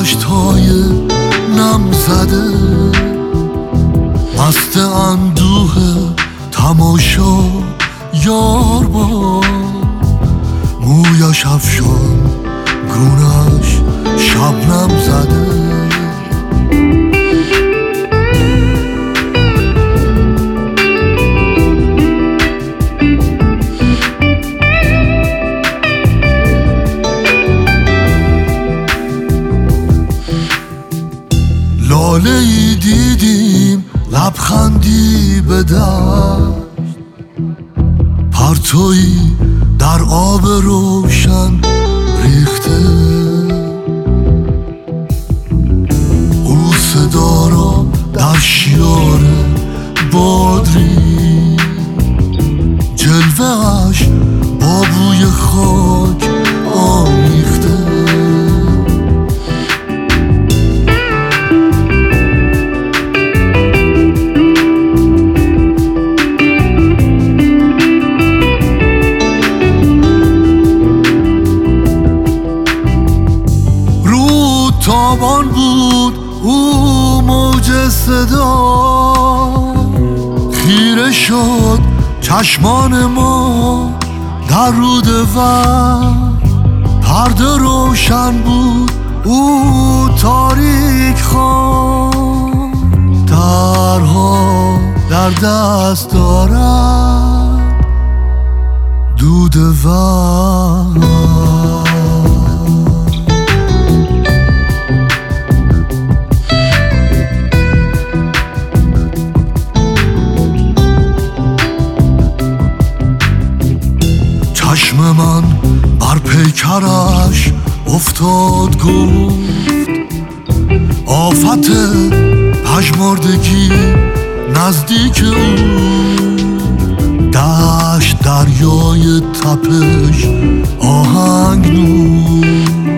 انگشت‌های نم زده، مست اندوه تماشا یار با مویش افشان، گونش شبنم زده. لاله‌ای دیدیم لبخندی به دشت، پرتویی در آب روشن ریخته، او صدا را در شیار بادری، جلوه‌اش با بوی خاک آمیخته. تابان بود او موج صدا، خیره شد چشمان ما در روده و پرده روشن بود او تاریک خوان، درها در دست دارد دوده و چشم من بر پیکرش افتاد، گفت آفت پژمردگی نزدیک او، دشت دریای تپش آهنگ نوش.